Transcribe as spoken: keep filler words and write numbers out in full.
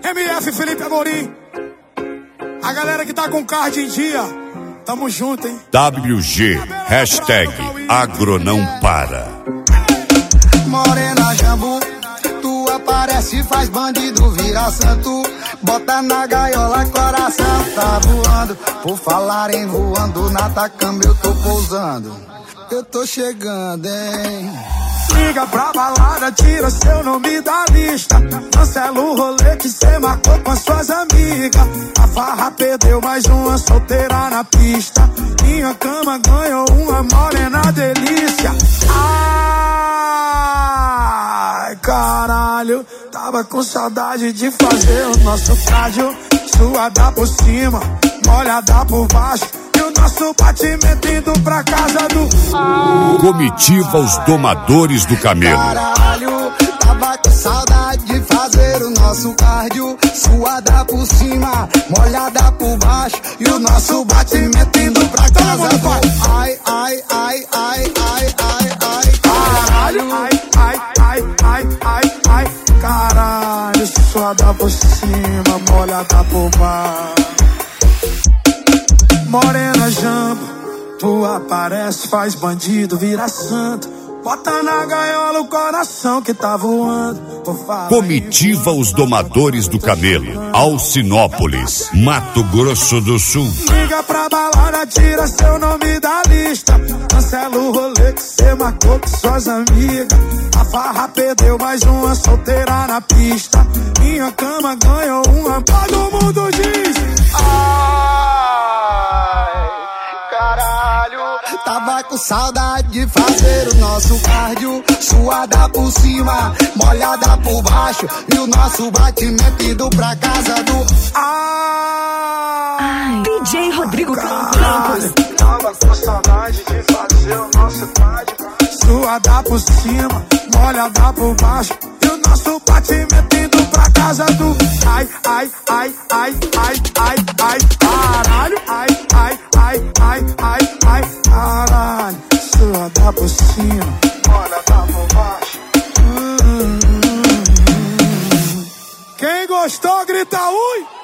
M F Felipe Amorim. A galera que tá com card em dia, tamo junto, hein? W G, hashtag Agro não para. Morena Jambu, tu aparece, faz bandido, vira santo. Bota na gaiola, coração tá voando. Por falar em voando, na Atacama eu tô pousando. Eu tô chegando, hein? Liga pra balada, tira seu nome da lista. Cancela o rolê que cê marcou com as suas amigas. A farra perdeu mais uma solteira na pista. Minha cama ganhou uma morena delícia. Ai, caralho, tava com saudade de fazer o nosso cardio. Suada por cima, molhada por baixo. E o nosso batimento indo pra casa do... Ah. Comitiva Os Domadores do Camelo. Caralho, tava com saudade de fazer o nosso cardio. Suada por cima, molhada por baixo. E o nosso batimento indo pra casa do... Ai, ai, ai, ai, ai, ai, ai, caralho. Ai, ai, ai, ai, ai, ai, caralho. Suada por cima, molhada por baixo. Morena Jambo, tu aparece, faz bandido, vira santo. Bota na gaiola o coração que tá voando. Comitiva Os Domadores do Camelo, Alcinópolis, Mato Grosso do Sul. Liga pra balada, tira seu nome da lista. Cancela o rolê que cê marcou com suas amigas. A farra perdeu mais uma solteira na pista. Minha cama ganhou uma, todo mundo diz. Tava com saudade de fazer o nosso cardio. Suada por cima, molhada por baixo. E o nosso batimento indo pra casa do... Ai, D J Rodrigo Campos. Tava com saudade de fazer o nosso cardio. Suada por cima, molhada por baixo. E o nosso batimento indo pra casa do... Ai, ai, ai, ai, ai, ai, ai, caralho. Ai, ai, ai, ai, ai, ai, caralho. Suada por cima, molhada por baixo. Hum, hum, hum. Quem gostou, grita ui!